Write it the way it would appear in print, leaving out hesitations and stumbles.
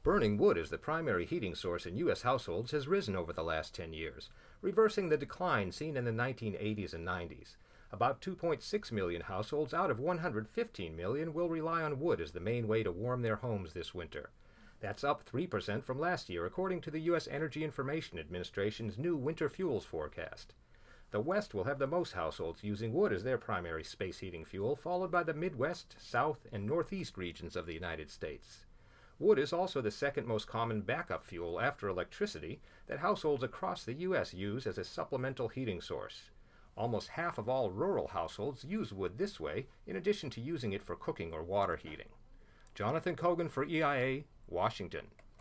Burning wood as the primary heating source in U.S. households has risen over the last 10 years, reversing the decline seen in the 1980s and 90s. About 2.6 million households out of 115 million will rely on wood as the main way to warm their homes this winter. That's up 3% from last year, according to the U.S. Energy Information Administration's new winter fuels forecast. The West will have the most households using wood as their primary space heating fuel, followed by the Midwest, South, and Northeast regions of the United States. Wood is also the second most common backup fuel after electricity that households across the U.S. use as a supplemental heating source. Almost half of all rural households use wood this way, in addition to using it for cooking or water heating. Jonathan Kogan for EIA, Washington.